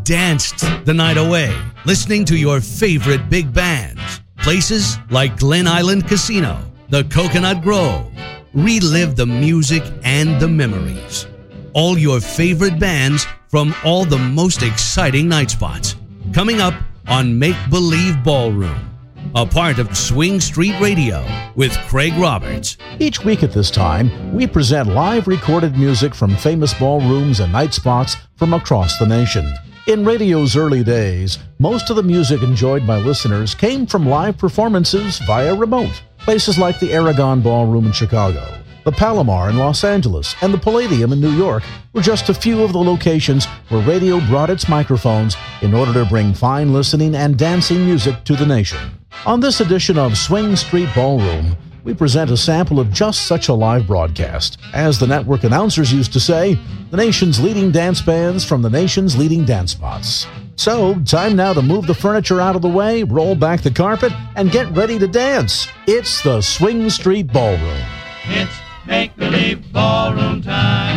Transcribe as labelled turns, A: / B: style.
A: danced the night away, listening to your favorite big bands. Places like Glen Island Casino, the Coconut Grove. Relive the music and the memories. All your favorite bands from all the most exciting night spots. Coming up on Make Believe Ballroom, a part of Swing Street Radio with Craig Roberts.
B: Each week at this time, we present live recorded music from famous ballrooms and night spots from across the nation. In radio's early days, most of the music enjoyed by listeners came from live performances via remote. Places like the Aragon Ballroom in Chicago, the Palomar in Los Angeles, and the Palladium in New York were just a few of the locations where radio brought its microphones in order to bring fine listening and dancing music to the nation. On this edition of Swing Street Ballroom, we present a sample of just such a live broadcast. As the network announcers used to say, the nation's leading dance bands from the nation's leading dance spots. So, time now to move the furniture out of the way, roll back the carpet, and get ready to dance. It's the Swing Street Ballroom.
C: It's make-believe ballroom time.